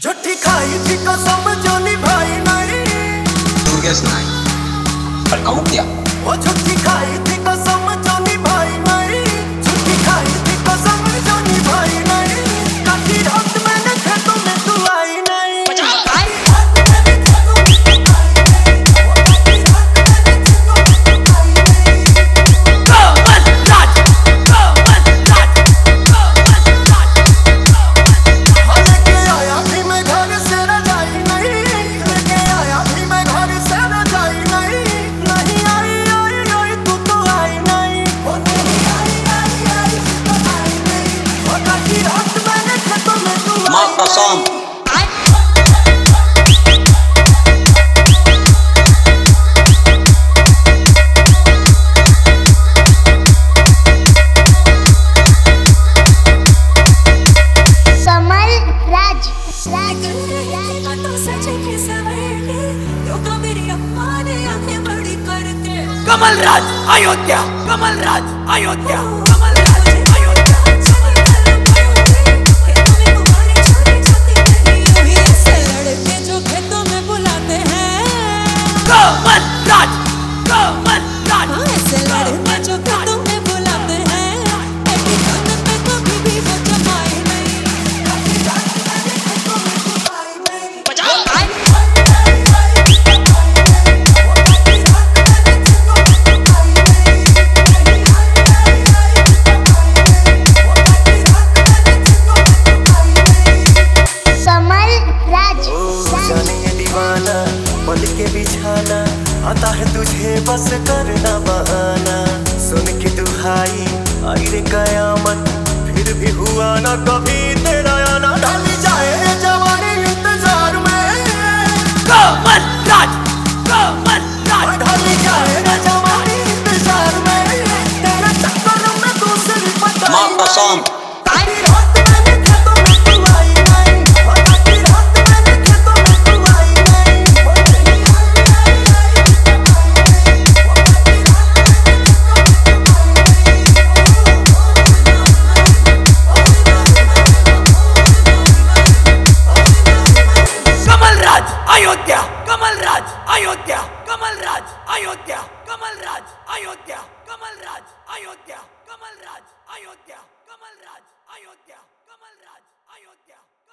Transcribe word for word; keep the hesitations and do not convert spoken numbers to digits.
झूठी खाई थी कसम जो निभाई नहीं। दुर्गेश नाई पर कहूँ क्या? वो झूठी खाई थी कसम जो निभाई नहीं। झूठी खाई थी कसम जो निभाई नहीं। काटी रात मैंने खेतों में तू आई नहीं। माँ कसम कमल राज राज कमल राज अयोध्या, कमल राज अयोध्या, कमल राज अयोध्या। कमल राज, कमल राज, ऐसे लड़के जो खेतों में बुलाते हैं, ऐसी धुन पे कभी भी वो जमाए नहीं। कमल राज जाने ये दीवाना पल के बिछाना आता है तुझे बस करना बहाना। सुन के दुहाई आई रे कयामत फिर भी हुआ ना कभी तेरा आना। ढली जाए जवानी इंतजार में। कमल राज, कमल राज, ढली जाए जवानी इंतजार में। तेरे चक्कर में दूसरी पता माँ कसम अयोध्या, कमल राज अयोध्या, कमल राज अयोध्या, कमल राज अयोध्या, कमल राज अयोध्या, कमल राज अयोध्या, कमल राज अयोध्या, कमल राज अयोध्या।